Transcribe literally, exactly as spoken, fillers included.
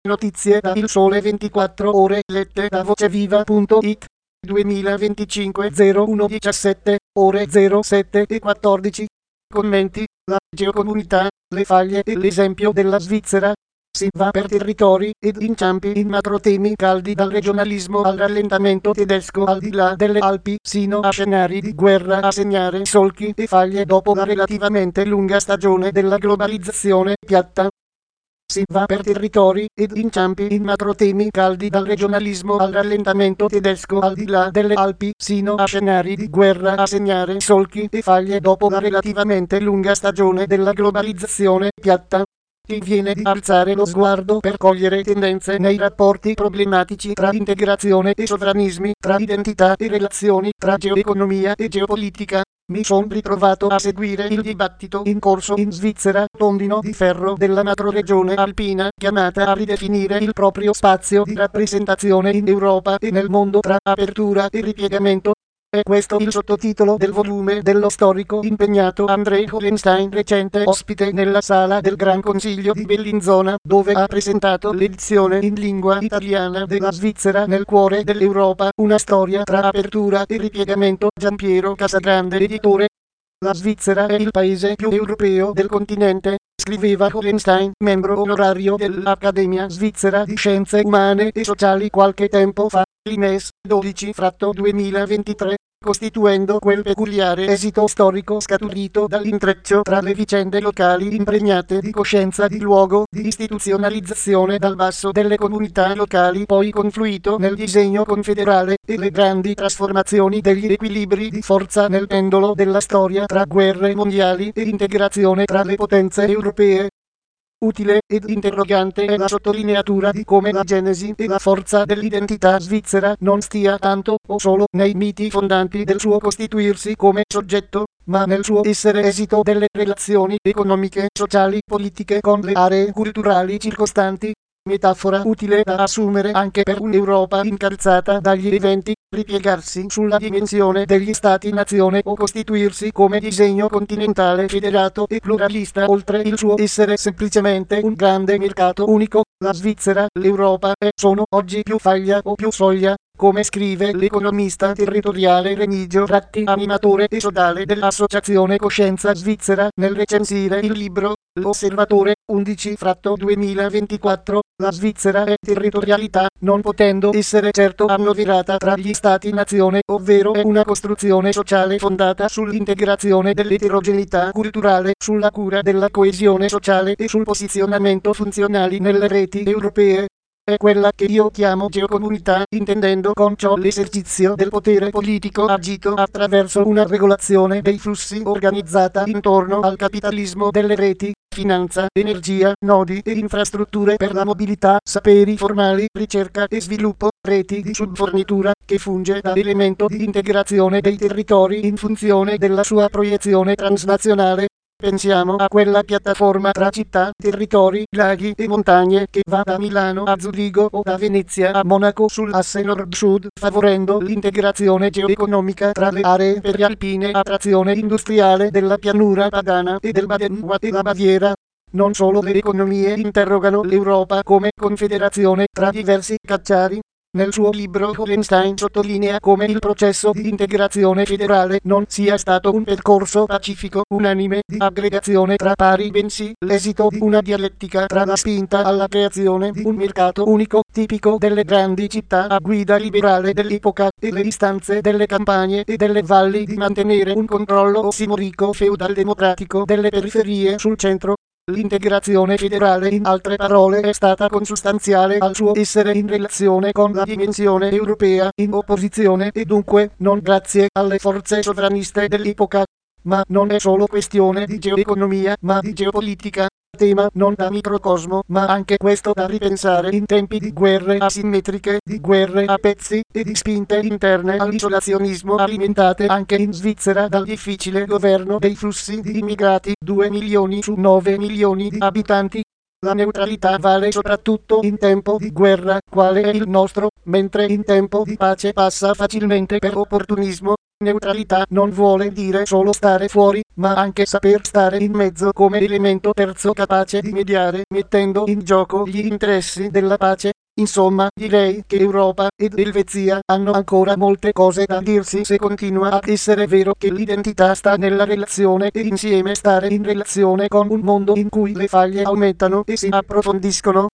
Notizie da Il Sole ventiquattro Ore lette da voceviva punto it. duemilaventicinque zero uno diciassette ore zero sette e quattordici. Commenti. La geocomunità, le faglie e l'esempio della Svizzera. Si va per territori ed inciampi in macrotemi caldi, dal regionalismo al rallentamento tedesco, al di là delle Alpi, sino a scenari di guerra a segnare solchi e faglie dopo la relativamente lunga stagione della globalizzazione piatta. Si va per territori ed inciampi in macrotemi caldi, dal regionalismo al rallentamento tedesco, al di là delle Alpi, sino a scenari di guerra a segnare solchi e faglie dopo la relativamente lunga stagione della globalizzazione piatta. Ti viene di alzare lo sguardo per cogliere tendenze nei rapporti problematici tra integrazione e sovranismi, tra identità e relazioni, tra geoeconomia e geopolitica. Mi son ritrovato a seguire il dibattito in corso in Svizzera, tondino di ferro della macroregione alpina, chiamata a ridefinire il proprio spazio di rappresentazione in Europa e nel mondo tra apertura e ripiegamento. È questo il sottotitolo del volume dello storico impegnato André Hohenstein, recente ospite nella sala del Gran Consiglio di Bellinzona, dove ha presentato l'edizione in lingua italiana della Svizzera nel cuore dell'Europa, una storia tra apertura e ripiegamento. Giampiero Casagrande, editore. La Svizzera è il paese più europeo del continente, scriveva Hohenstein, membro onorario dell'Accademia Svizzera di Scienze Umane e Sociali qualche tempo fa, l'I M E S, dodici fratto duemilaventitré, costituendo quel peculiare esito storico scaturito dall'intreccio tra le vicende locali impregnate di coscienza di luogo, di istituzionalizzazione dal basso delle comunità locali, poi confluito nel disegno confederale, e le grandi trasformazioni degli equilibri di forza nel pendolo della storia tra guerre mondiali e integrazione tra le potenze europee. Utile ed interrogante è la sottolineatura di come la genesi e la forza dell'identità svizzera non stia tanto o solo nei miti fondanti del suo costituirsi come soggetto, ma nel suo essere esito delle relazioni economiche, sociali, politiche con le aree culturali circostanti. Metafora utile da assumere anche per un'Europa incalzata dagli eventi, ripiegarsi sulla dimensione degli stati-nazione o costituirsi come disegno continentale federato e pluralista oltre il suo essere semplicemente un grande mercato unico. La Svizzera, l'Europa è, sono oggi più faglia o più soglia, come scrive l'economista territoriale Remigio Ratti, animatore e sodale dell'Associazione Coscienza Svizzera, nel recensire il libro L'Osservatore, undici fratto duemilaventiquattro. La Svizzera è territorialità, non potendo essere certo annoverata tra gli stati-nazione, ovvero è una costruzione sociale fondata sull'integrazione dell'eterogeneità culturale, sulla cura della coesione sociale e sul posizionamento funzionali nelle reti europee. È quella che io chiamo geocomunità, intendendo con ciò l'esercizio del potere politico agito attraverso una regolazione dei flussi organizzata intorno al capitalismo delle reti, finanza, energia, nodi e infrastrutture per la mobilità, saperi formali, ricerca e sviluppo, reti di subfornitura, che funge da elemento di integrazione dei territori in funzione della sua proiezione transnazionale. Pensiamo a quella piattaforma tra città, territori, laghi e montagne che va da Milano a Zurigo o da Venezia a Monaco sull'asse nord-sud, favorendo l'integrazione geoeconomica tra le aree perialpine a trazione industriale della pianura padana e del Baden e la Baviera. Non solo le economie interrogano l'Europa come confederazione tra diversi cacciari. Nel suo libro Hohenstein sottolinea come il processo di integrazione federale non sia stato un percorso pacifico, unanime, di aggregazione tra pari, bensì l'esito di una dialettica tra la spinta alla creazione di un mercato unico, tipico delle grandi città a guida liberale dell'epoca, e le istanze delle campagne e delle valli di mantenere un controllo ossimorico feudal-democratico delle periferie sul centro. L'integrazione federale, in altre parole, è stata consustanziale al suo essere in relazione con la dimensione europea, in opposizione e dunque non grazie alle forze sovraniste dell'epoca. Ma non è solo questione di geoeconomia, ma di geopolitica. Tema non da microcosmo, ma anche questo da ripensare in tempi di guerre asimmetriche, di guerre a pezzi e di spinte interne all'isolazionismo alimentate anche in Svizzera dal difficile governo dei flussi di immigrati, due milioni su nove milioni di abitanti. La neutralità vale soprattutto in tempo di guerra, quale è il nostro, mentre in tempo di pace passa facilmente per opportunismo. Neutralità non vuole dire solo stare fuori, ma anche saper stare in mezzo come elemento terzo capace di mediare, mettendo in gioco gli interessi della pace. Insomma, direi che Europa ed Elvezia hanno ancora molte cose da dirsi se continua ad essere vero che l'identità sta nella relazione e insieme stare in relazione con un mondo in cui le faglie aumentano e si approfondiscono.